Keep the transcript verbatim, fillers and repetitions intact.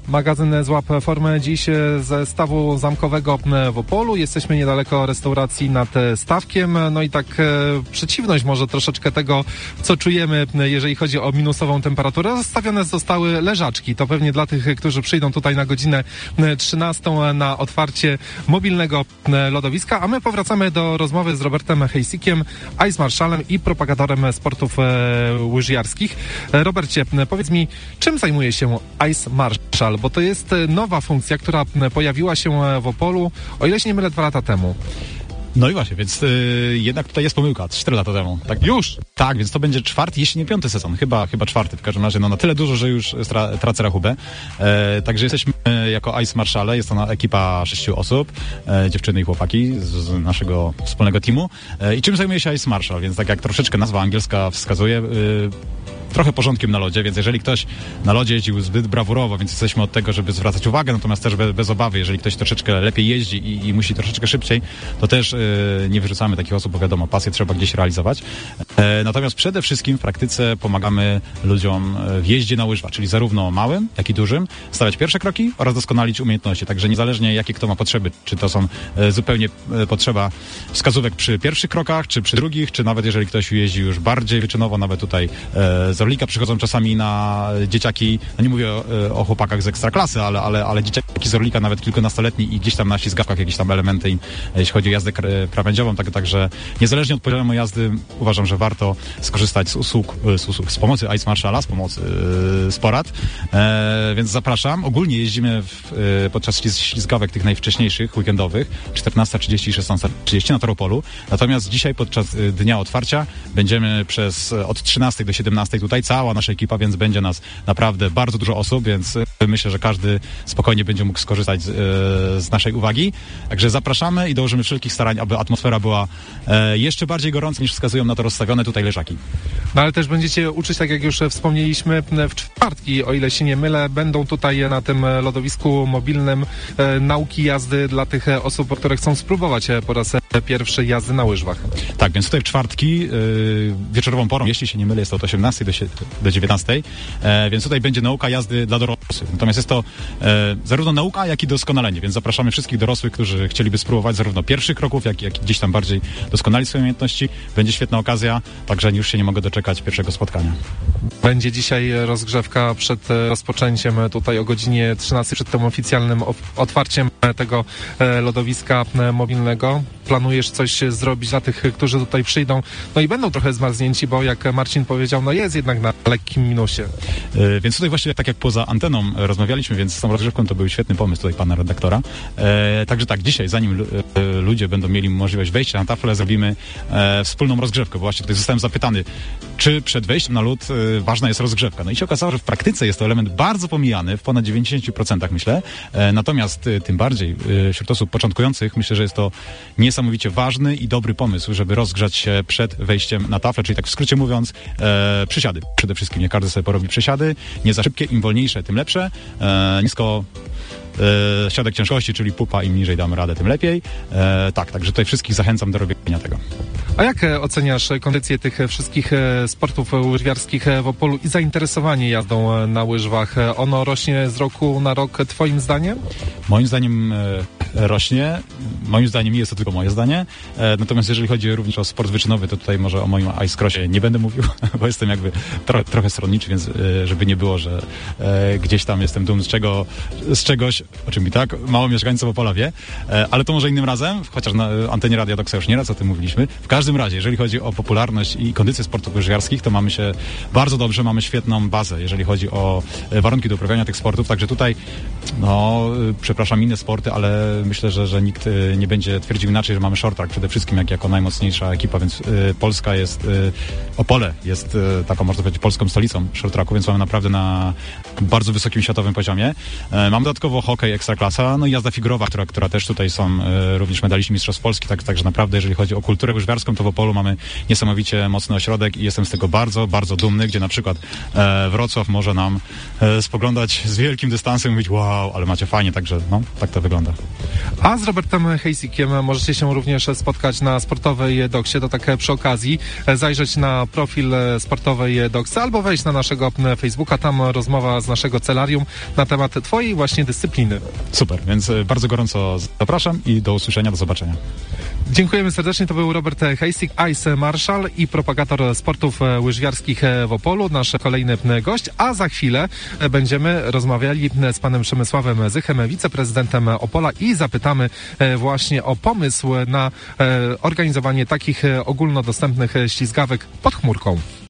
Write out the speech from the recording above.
magazyn Złap Formę dziś ze stawu zamkowego w Opolu. Jesteśmy niedaleko restauracji nad stawkiem. No i tak przeciwność może troszeczkę tego, co czujemy, jeżeli chodzi o minusową temperaturę. Zostawione zostały leżaczki. To pewnie dla tych, którzy przyjdą tutaj na godzinę trzynastą na otwarcie mobilnego lodowiska. A my powracamy do rozmowy z Robertem Hejsikiem, Ice Marszalem i propagatorem sportów łyżwiarskich. Robercie, powiedz mi, czym zajmuje się Ice Marszal? Bo to jest nowa funkcja, która pojawiła się w Opolu, o ile się nie mylę, dwa lata temu. No i właśnie, więc yy, jednak tutaj jest pomyłka, cztery lata temu. Tak, już? Tak, więc to będzie czwarty, jeśli nie piąty sezon, chyba, chyba czwarty w każdym razie, no na tyle dużo, że już stra, tracę rachubę. E, także jesteśmy jako Ice Marszale, jest to ekipa sześciu osób, e, dziewczyny i chłopaki z, z naszego wspólnego teamu. E, I czym zajmuje się Ice Marszal? Więc tak jak troszeczkę nazwa angielska wskazuje, yy, trochę porządkiem na lodzie, więc jeżeli ktoś na lodzie jeździł zbyt brawurowo, więc jesteśmy od tego, żeby zwracać uwagę, natomiast też bez, bez obawy, jeżeli ktoś troszeczkę lepiej jeździ i, i musi troszeczkę szybciej, to też yy, nie wyrzucamy takich osób, bo wiadomo, pasję trzeba gdzieś realizować. E, natomiast przede wszystkim w praktyce pomagamy ludziom w jeździe na łyżwach, czyli zarówno małym, jak i dużym, stawiać pierwsze kroki oraz doskonalić umiejętności. Także niezależnie jakie kto ma potrzeby, czy to są e, zupełnie e, potrzeba wskazówek przy pierwszych krokach, czy przy drugich, czy nawet jeżeli ktoś jeździ już bardziej wyczynowo, nawet tutaj e, z Orlika przychodzą czasami na dzieciaki, no nie mówię o, o chłopakach z ekstraklasy, ale, ale, ale dzieciaki z Orlika, nawet kilkunastoletni i gdzieś tam na ślizgawkach jakieś tam elementy, jeśli chodzi o jazdę krawędziową, tak, także niezależnie od poziomu jazdy uważam, że warto skorzystać z usług, z, usług, z pomocy Ice Marszala, z pomocy yy, z porad, e, więc zapraszam. Ogólnie jeździmy w, yy, podczas ślizgawek tych najwcześniejszych, weekendowych, czternasta trzydzieści i szesnasta trzydzieści na Toropolu, natomiast dzisiaj podczas yy, dnia otwarcia będziemy przez od trzynastej do siedemnastej tutaj, cała nasza ekipa, więc będzie nas naprawdę bardzo dużo osób, więc myślę, że każdy spokojnie będzie mógł skorzystać z, z naszej uwagi. Także zapraszamy i dołożymy wszelkich starań, aby atmosfera była jeszcze bardziej gorąca, niż wskazują na to rozstawione tutaj leżaki. No ale też będziecie uczyć, tak jak już wspomnieliśmy, w czwartki, o ile się nie mylę, będą tutaj na tym lodowisku mobilnym e, nauki jazdy dla tych osób, które chcą spróbować po raz pierwszy jazdy na łyżwach. Tak, więc tutaj w czwartki yy, wieczorową porą, jeśli się nie mylę, jest to od osiemnastej do dziewiętnastej, e, więc tutaj będzie nauka jazdy dla dorosłych. Natomiast jest to e, zarówno nauka, jak i doskonalenie, więc zapraszamy wszystkich dorosłych, którzy chcieliby spróbować zarówno pierwszych kroków, jak, jak i gdzieś tam bardziej doskonalić swoje umiejętności. Będzie świetna okazja, także już się nie mogę doczekać pierwszego spotkania. Będzie dzisiaj rozgrzewka przed rozpoczęciem tutaj o godzinie trzynastej, przed tym oficjalnym otwarciem tego lodowiska mobilnego. Planujesz coś zrobić dla tych, którzy tutaj przyjdą, no i będą trochę zmarznięci, bo jak Marcin powiedział, no jest jednak na lekkim minusie. E, więc tutaj właśnie tak jak poza anteną rozmawialiśmy, więc z tą rozgrzewką to był świetny pomysł tutaj pana redaktora. E, także tak, dzisiaj, zanim e, ludzie będą mieli możliwość wejścia na taflę, zrobimy e, wspólną rozgrzewkę, bo właśnie tutaj zostałem zapytany, czy przed wejściem na lód e, ważna jest rozgrzewka. No i się okazało, że w praktyce jest to element bardzo pomijany, w ponad dziewięćdziesiąt procent myślę, e, natomiast e, tym bardziej e, wśród osób początkujących myślę, że jest to niesamowicie ważny i dobry pomysł, żeby rozgrzać się przed wejściem na taflę, czyli tak w skrócie mówiąc, e, przysiady. Przede wszystkim nie każdy sobie porobi przysiady, nie za szybkie, im wolniejsze, tym lepsze. E, nisko e, środek ciężkości, czyli pupa, im niżej damy radę, tym lepiej. E, tak, także tutaj wszystkich zachęcam do robienia tego. A jak oceniasz kondycję tych wszystkich sportów łyżwiarskich w Opolu i zainteresowanie jazdą na łyżwach? Ono rośnie z roku na rok, twoim zdaniem? Moim zdaniem e, rośnie. Moim zdaniem jest to tylko moje zdanie. E, natomiast jeżeli chodzi również o sport wyczynowy, to tutaj może o moim Ice Crossie nie będę mówił, bo jestem jakby tro, trochę stronniczy, więc e, żeby nie było, że e, gdzieś tam jestem dumny z czego, z czegoś, o czym i tak mało mieszkańców Opola wie, e, ale to może innym razem, chociaż na antenie Radia Doksa już nieraz o tym mówiliśmy. W każdym razie, jeżeli chodzi o popularność i kondycję sportów łyżwiarskich, to mamy się bardzo dobrze, mamy świetną bazę, jeżeli chodzi o warunki do uprawiania tych sportów, także tutaj, no, przepraszam, inne sporty, ale myślę, że, że nikt nie będzie twierdził inaczej, że mamy short track przede wszystkim jak, jako najmocniejsza ekipa, więc y, Polska jest, y, Opole jest y, taką, można powiedzieć, polską stolicą short tracku, więc mamy naprawdę na bardzo wysokim światowym poziomie. Y, mam dodatkowo hokej, ekstraklasa, no i jazda figurowa, która, która też tutaj są y, również medaliści mistrzostw Polski, tak, także naprawdę jeżeli chodzi o kulturę łyżwiarską, to w Opolu mamy niesamowicie mocny ośrodek i jestem z tego bardzo, bardzo dumny, gdzie na przykład e, Wrocław może nam e, spoglądać z wielkim dystansem i mówić wow, ale macie fajnie, także no, tak to wygląda. A z Robertem Hejsikiem możecie się również spotkać na Sportowej Doksie. To tak przy okazji zajrzeć na profil Sportowej Doksy albo wejść na naszego Facebooka. Tam rozmowa z naszego celarium na temat twojej właśnie dyscypliny. Super, więc bardzo gorąco zapraszam i do usłyszenia, do zobaczenia. Dziękujemy serdecznie. To był Robert Hejsik, Ice Marshal i propagator sportów łyżwiarskich w Opolu, nasz kolejny gość, a za chwilę będziemy rozmawiali z panem Przemysławem Zychem, wiceprezydentem Opola i zapytamy właśnie o pomysł na organizowanie takich ogólnodostępnych ślizgawek pod chmurką.